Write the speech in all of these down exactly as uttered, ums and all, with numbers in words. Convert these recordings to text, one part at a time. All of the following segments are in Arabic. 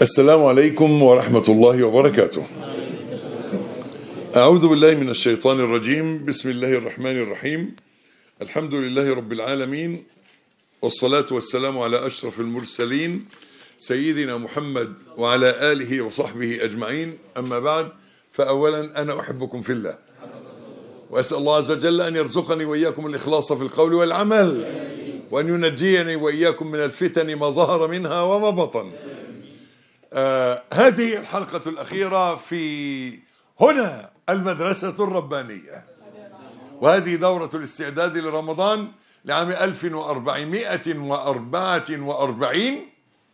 السلام عليكم ورحمة الله وبركاته. أعوذ بالله من الشيطان الرجيم. بسم الله الرحمن الرحيم. الحمد لله رب العالمين، والصلاة والسلام على أشرف المرسلين سيدنا محمد وعلى آله وصحبه أجمعين. أما بعد، فأولا أنا أحبكم في الله، وأسأل الله عز وجل أن يرزقني وإياكم الإخلاص في القول والعمل، وأن ينجيني وإياكم من الفتن ما ظهر منها وما بطن. آه هذه الحلقة الأخيرة في هنا المدرسة الربانية، وهذه دورة الاستعداد لرمضان لعام ألف وأربعمائة وأربعة وأربعين.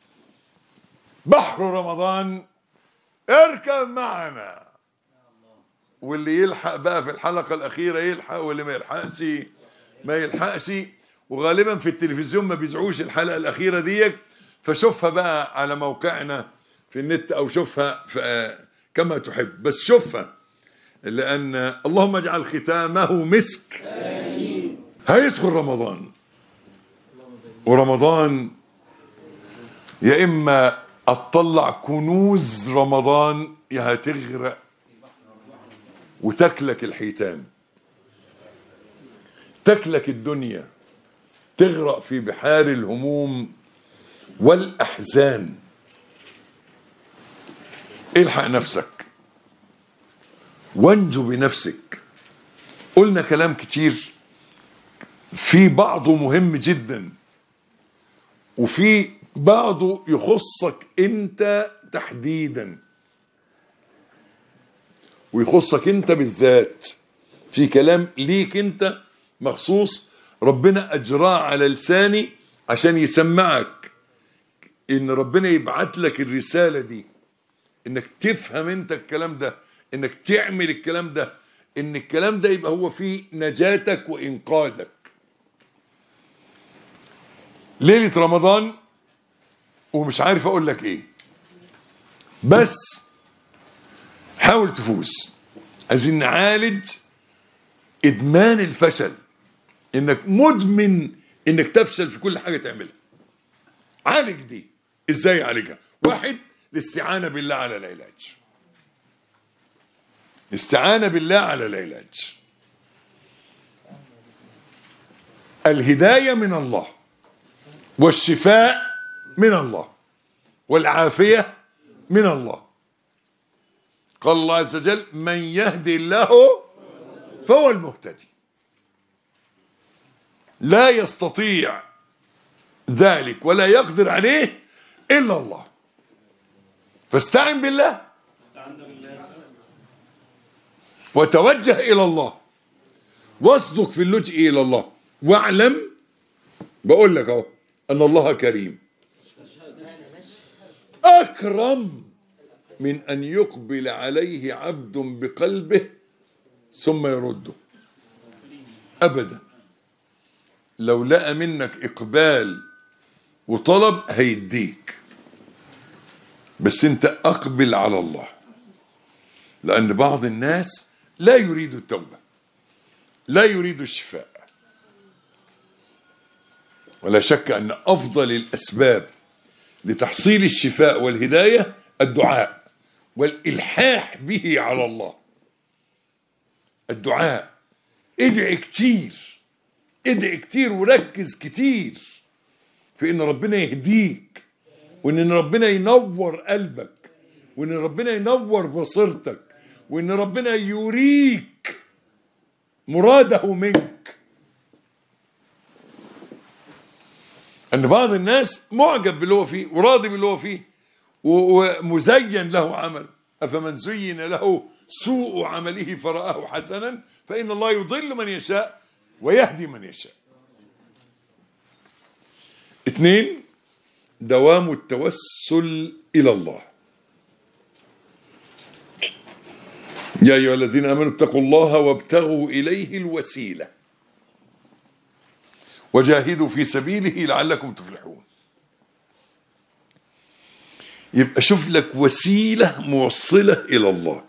بحر رمضان، اركب معنا. واللي يلحق بقى في الحلقة الأخيرة يلحق، واللي ما يلحقش ما يلحقش. وغالبا في التلفزيون ما بيذيعوش الحلقة الأخيرة ديك، فشوفها بقى على موقعنا في النت أو شوفها في كما تحب، بس شوفها، لأن اللهم اجعل ختامه مسك. آمين. هيدخل رمضان، ورمضان يا إما أطلع كنوز رمضان يا هتغرق وتكلك الحيتان، تكلك الدنيا، تغرق في بحار الهموم والأحزان. الحق نفسك وانجو بنفسك. قلنا كلام كتير، في بعضه مهم جدا، وفي بعضه يخصك انت تحديدا، ويخصك انت بالذات. في كلام ليك انت مخصوص، ربنا اجراه على لساني عشان يسمعك، ان ربنا يبعت لك الرسالة دي، انك تفهم انت الكلام ده، انك تعمل الكلام ده، ان الكلام ده يبقى هو فيه نجاتك وانقاذك. ليلة رمضان ومش عارف اقول لك ايه، بس حاول تفوز. عايزين نعالج ادمان الفشل، انك مدمن انك تفشل في كل حاجة تعملها. عالج دي. ازاي عالجها؟ واحد، الاستعانة بالله على العلاج. الاستعانة بالله على العلاج. الهداية من الله، والشفاء من الله، والعافية من الله. قال الله عز وجل: من يهدي الله فهو المهتدي. لا يستطيع ذلك ولا يقدر عليه إلا الله، فاستعن بالله وتوجه إلى الله، واصدق في اللجوء إلى الله، واعلم، بقول لك اهو، أن الله كريم أكرم من أن يقبل عليه عبد بقلبه ثم يرده أبدا. لو لقى منك إقبال وطلب هيديك، بس أنت أقبل على الله، لأن بعض الناس لا يريد التوبة، لا يريد الشفاء. ولا شك أن أفضل الأسباب لتحصيل الشفاء والهداية الدعاء والإلحاح به على الله. الدعاء، ادعي كتير، ادعي كتير وركز كتير في ان ربنا يهديك، وان ربنا ينور قلبك، وان ربنا ينور بصيرتك، وان ربنا يريك مراده منك. ان بعض الناس معجب باللي هو فيه وراضي باللي هو فيه ومزين له عمل. افمن زين له سوء عمله فرآه حسنا فإن الله يضل من يشاء ويهدي من يشاء. اثنين، دوام التوسل إلى الله. يا أيها الذين آمنوا اتقوا الله وابتغوا إليه الوسيلة وجاهدوا في سبيله لعلكم تفلحون. يبقى شوف لك وسيلة موصلة إلى الله.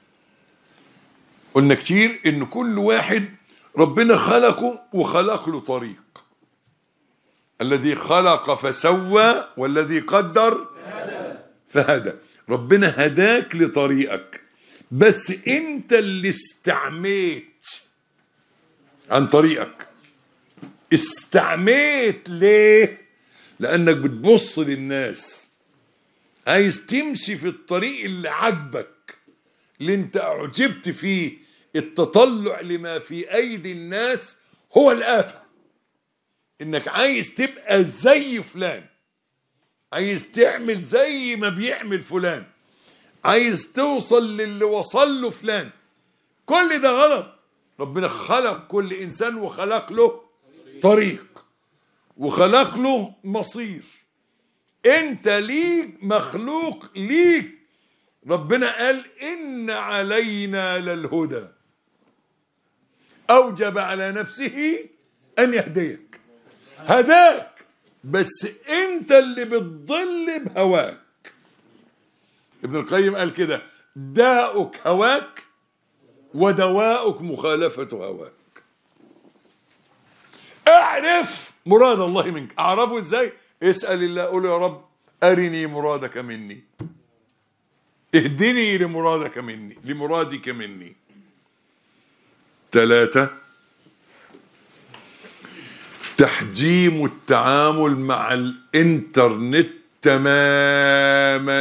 قلنا كتير إن كل واحد ربنا خلقه وخلق له طريق. الذي خلق فسوى والذي قدر فهدى. ربنا هداك لطريقك، بس انت اللي استعميت عن طريقك. استعميت ليه؟ لانك بتبص للناس، عايز تمشي في الطريق اللي عجبك، اللي انت اعجبت فيه. التطلع لما في ايدي الناس هو الآفة. انك عايز تبقى زي فلان، عايز تعمل زي ما بيعمل فلان، عايز توصل للي وصل له فلان. كل ده غلط. ربنا خلق كل انسان وخلق له طريق وخلق له مصير. انت ليك مخلوق ليك. ربنا قال ان علينا للهدى، اوجب على نفسه ان يهديك. هداك، بس انت اللي بتضل بهواك. ابن القيم قال كده: داؤك هواك ودواؤك مخالفة هواك. اعرف مراد الله منك. اعرفه ازاي؟ اسأل الله، قول يا رب ارني مرادك مني، اهدني لمرادك مني لمرادك مني. ثلاثة: تحجيم التعامل مع الانترنت تماما،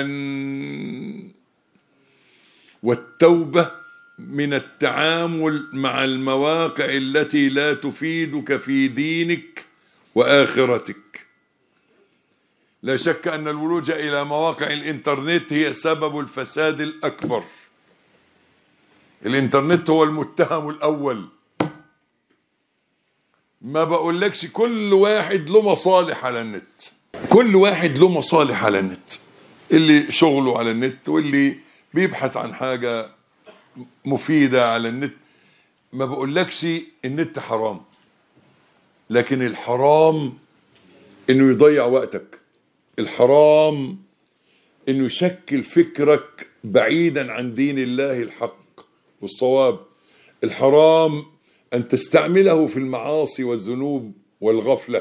والتوبة من التعامل مع المواقع التي لا تفيدك في دينك وآخرتك. لا شك أن الولوج إلى مواقع الانترنت هي سبب الفساد الأكبر. الانترنت هو المتهم الأول. ما بقولكش كل واحد له مصالح على النت، كل واحد له مصالح على النت، اللي شغله على النت واللي بيبحث عن حاجة مفيدة على النت. ما بقولكش النت حرام، لكن الحرام انه يضيع وقتك. الحرام انه يشكل فكرك بعيدا عن دين الله الحق والصواب. الحرام ان تستعمله في المعاصي والذنوب والغفلة.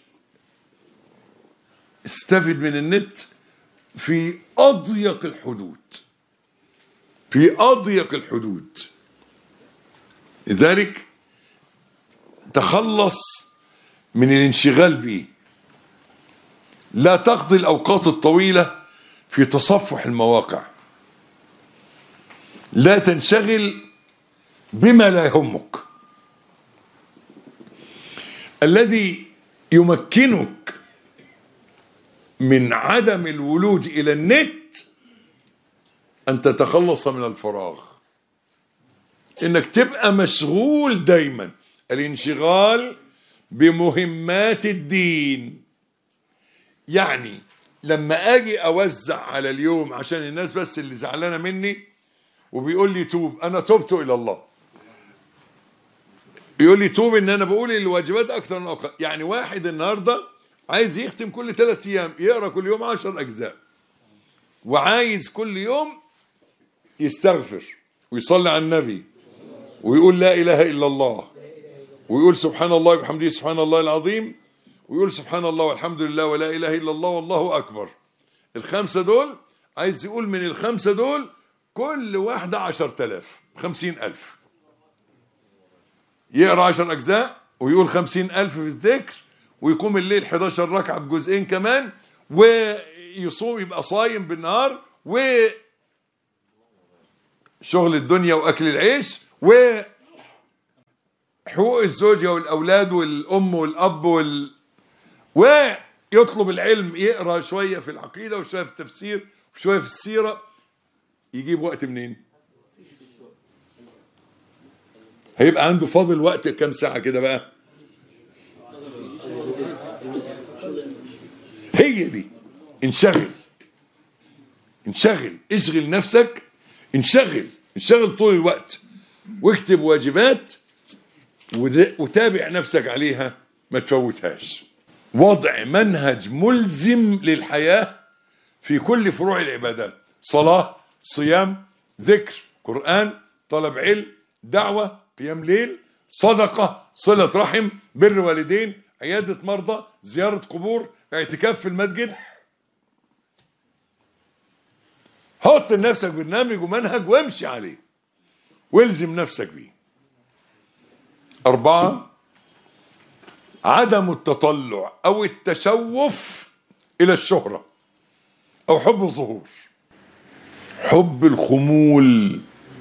استفد من النت في اضيق الحدود، في اضيق الحدود. لذلك تخلص من الانشغال به. لا تقضي الأوقات الطويلة في تصفح المواقع. لا تنشغل بما لا يهمك. الذي يمكنك من عدم الولوج إلى النت أن تتخلص من الفراغ، إنك تبقى مشغول دايما. الانشغال بمهمات الدين. يعني لما اجي اوزع على اليوم عشان الناس بس اللي زعلانه مني وبيقول لي توب، انا تبت الى الله. يقول لي توب ان انا بقول الواجبات اكثر من الاوقات. يعني واحد النهارده عايز يختم كل ثلاث ايام، يقرا كل يوم عشر اجزاء، وعايز كل يوم يستغفر ويصلي على النبي ويقول لا اله الا الله ويقول سبحان الله وبحمده سبحان الله العظيم ويقول سبحان الله والحمد لله ولا اله الا الله والله اكبر. الخمسه دول عايز يقول من الخمسه دول كل واحده عشرة آلاف، خمسين ألف. يقرا عشر اجزاء ويقول خمسين ألف في الذكر، ويقوم الليل حداشر ركعه بجزئين كمان، ويصوم يبقى صايم بالنهار، وشغل الدنيا واكل العيش وحقوق الزوجه والاولاد والام والاب وال ويطلب العلم، يقرا شويه في العقيده وشويه في التفسير وشويه في السيره. يجيب وقت منين؟ هيبقى عنده فاضل وقت كام ساعه كده بقى؟ هي دي. انشغل انشغل اشغل نفسك، انشغل انشغل طول الوقت، واكتب واجبات وتابع نفسك عليها، ما تفوتهاش. وضع منهج ملزم للحياة في كل فروع العبادات: صلاة، صيام، ذكر، قرآن، طلب علم، دعوة، قيام ليل، صدقة، صلة رحم، بر والدين، عيادة مرضى، زيارة قبور، اعتكاف في المسجد. حط لنفسك برنامج ومنهج وامشي عليه والزم نفسك بيه. أربعة، عدم التطلع أو التشوف إلى الشهرة أو حب الظهور، حب الخمول.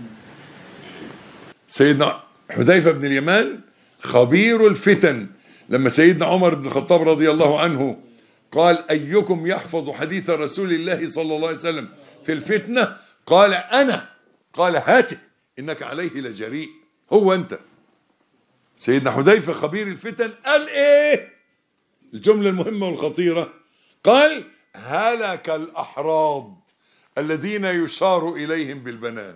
سيدنا حذيفة بن اليمان خبير الفتن، لما سيدنا عمر بن الخطاب رضي الله عنه قال أيكم يحفظ حديث رسول الله صلى الله عليه وسلم في الفتنة؟ قال أنا. قال هاته إنك عليه لجريء. هو أنت. سيدنا حذيفة خبير الفتن قال إيه؟ الجملة المهمة والخطيرة، قال هلك الأحراض الذين يشار إليهم بالبنان.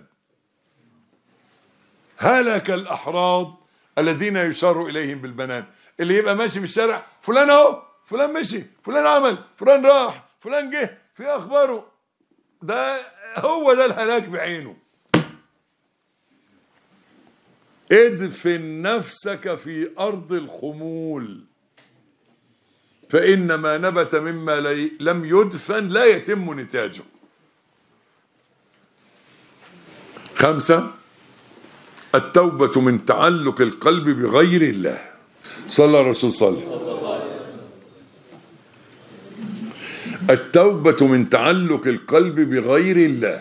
هلك الأحراض الذين يشار إليهم بالبنان، اللي يبقى ماشي في الشارع فلان اهو، فلان مشي، فلان عمل، فلان راح، فلان جه في أخباره، ده هو ده الهلاك بعينه. ادفن نفسك في أرض الخمول، فإن ما نبت مما لم يدفن لا يتم نتاجه. خمسة، التوبة من تعلق القلب بغير الله. صلى الرسول صلى. التوبة من تعلق القلب بغير الله.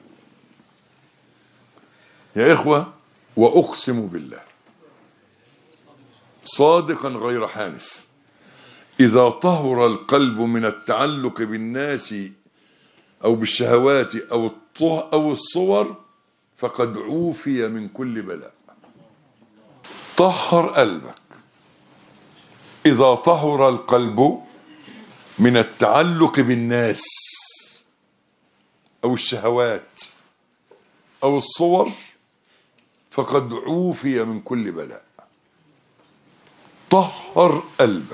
يا إخوة، وأقسم بالله صادقا غير حانث، إذا طهر القلب من التعلق بالناس أو بالشهوات أو أو الصور فقد عوفي من كل بلاء. طهر قلبك. إذا طهر القلب من التعلق بالناس أو الشهوات أو الصور فقد عوفي من كل بلاء. طهر قلبك،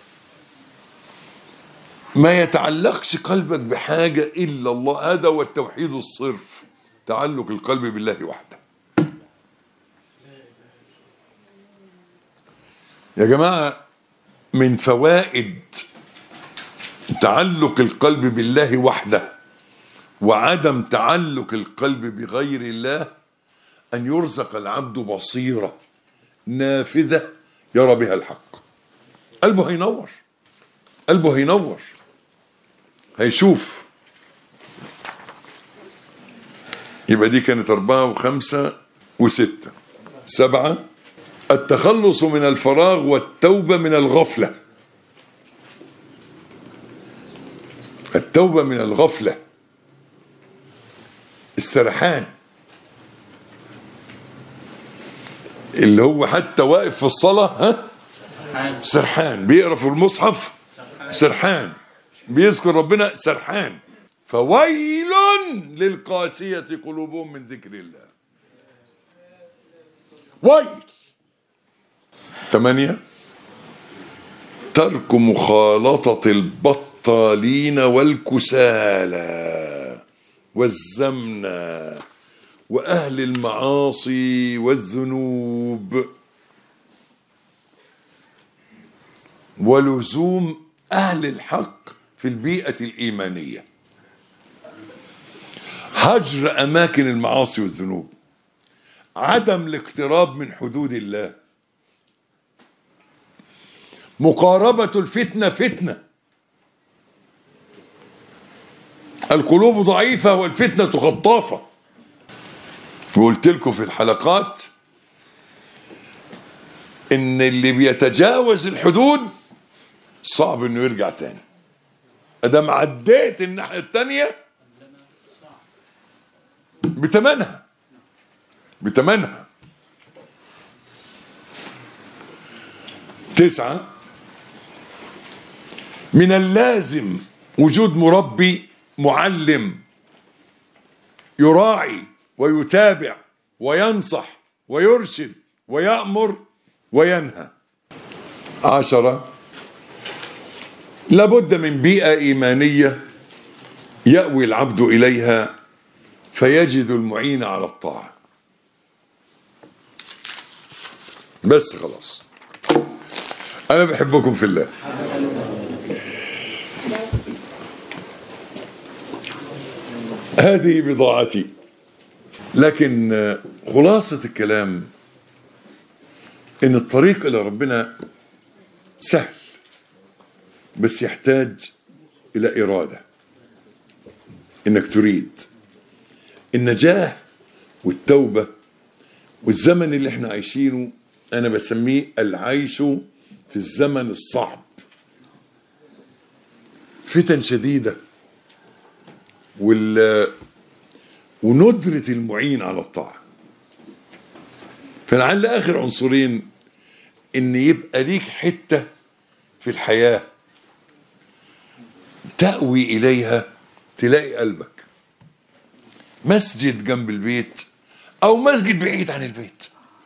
ما يتعلقش قلبك بحاجة إلا الله. هذا هو التوحيد الصرف، تعلق القلب بالله وحده. يا جماعة، من فوائد تعلق القلب بالله وحده وعدم تعلق القلب بغير الله أن يرزق العبد بصيرة نافذة يرى بها الحق. قلبه هينور، قلبه هينور، هيشوف. يبقى دي كانت أربعة وخمسة وستة. سبعة، التخلص من الفراغ والتوبة من الغفلة. التوبة من الغفلة، السرحان، اللي هو حتى واقف في الصلاة ها سرحان، بيقرأ في المصحف سرحان، بيذكر ربنا سرحان. فويل للقاسية قلوبهم من ذكر الله. ويل. ثمانية، ترك مخالطة البطالين والكسالى والزمنة وأهل المعاصي والذنوب، ولزوم أهل الحق في البيئة الإيمانية. هجر أماكن المعاصي والذنوب، عدم الاقتراب من حدود الله، مقاربة الفتنة فتنة. القلوب ضعيفة والفتنة خطافة. وقلت لكم في الحلقات إن اللي بيتجاوز الحدود صعب إنه يرجع تاني. أدام عديت الناحية التانية بتمنها بتمنها. تسعة، من اللازم وجود مربي معلم يراعي ويتابع وينصح ويرشد ويأمر وينهى. عشرة، لابد من بيئة إيمانية يأوي العبد إليها فيجد المعين على الطاعة. بس خلاص، أنا بحبكم في الله. هذه بضاعتي. لكن خلاصة الكلام إن الطريق إلى ربنا سهل، بس يحتاج إلى إرادة، إنك تريد. النجاة والتوبة والزمن اللي احنا عايشينه أنا بسميه العيش في الزمن الصعب، فتن شديدة وال وندرة المعين على الطاعة. فلعل آخر عنصرين إن يبقى ليك حتة في الحياة تأوي إليها، تلاقي قلبك مسجد جنب البيت أو مسجد بعيد عن البيت،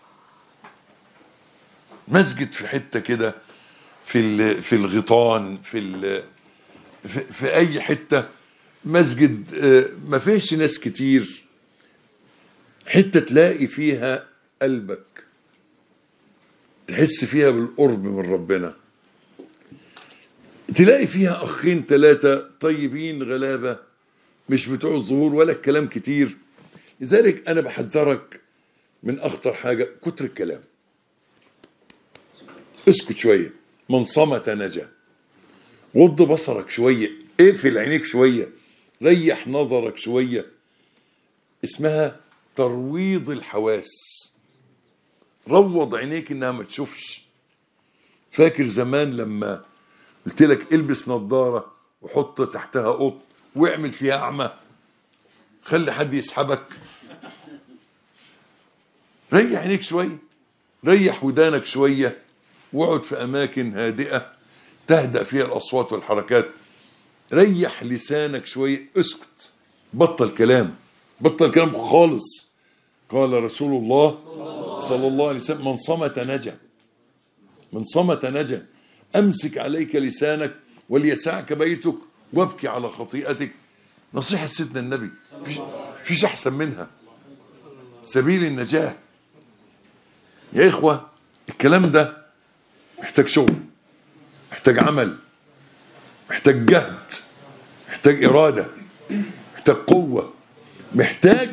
مسجد في حتة كده في في الغيطان، في في, في أي حتة، مسجد ما فيهش ناس كتير، حتة تلاقي فيها قلبك، تحس فيها بالقرب من ربنا، تلاقي فيها أخين ثلاثة طيبين غلابة مش بتوع الظهور ولا الكلام كتير. لذلك أنا بحذرك من أخطر حاجة كتر الكلام. اسكت شوية، من صمت نجا. غض بصرك شوية، اقفل عينيك شوية، ريح نظرك شوية. اسمها ترويض الحواس. روض عينيك انها ما تشوفش. فاكر زمان لما قلت لك البس نظارة وحط تحتها قط واعمل فيها اعمى، خلي حد يسحبك. ريح عينيك شوية، ريح ودانك شوية، واقعد في اماكن هادئة تهدأ فيها الاصوات والحركات. ريح لسانك شوية، اسكت، بطل كلام، بطل كلام خالص. قال رسول الله صلى الله عليه وسلم: من صمت نجا، من صمت نجا. امسك عليك لسانك وليسعك بيتك وابكي على خطيئتك. نصيحة سيدنا النبي فيش, فيش احسن منها. سبيل النجاة يا اخوة. الكلام ده محتاج شغل، محتاج عمل، محتاج جهد، محتاج إرادة، محتاج قوة، محتاج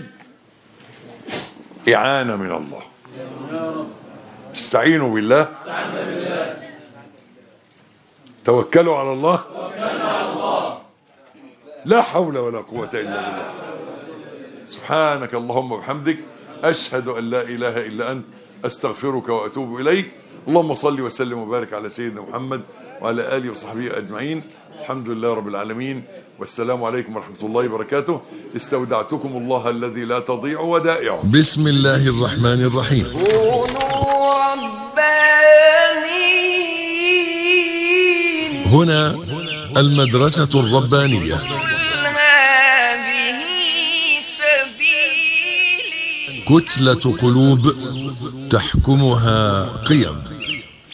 إعانة من الله. استعينوا بالله، توكلوا على الله، لا حول ولا قوة إلا بالله. سبحانك اللهم وبحمدك، أشهد أن لا إله إلا أنت، أستغفرك وأتوب إليك. اللهم صل وسلم وبارك على سيدنا محمد وعلى آله وصحبه أجمعين. الحمد لله رب العالمين، والسلام عليكم ورحمة الله وبركاته. استودعتكم الله الذي لا تضيع ودائعه. بسم الله الرحمن الرحيم. كونوا ربانيين. هنا المدرسة الربانية. هذه سبيلي. كتلة قلوب تحكمها قيم.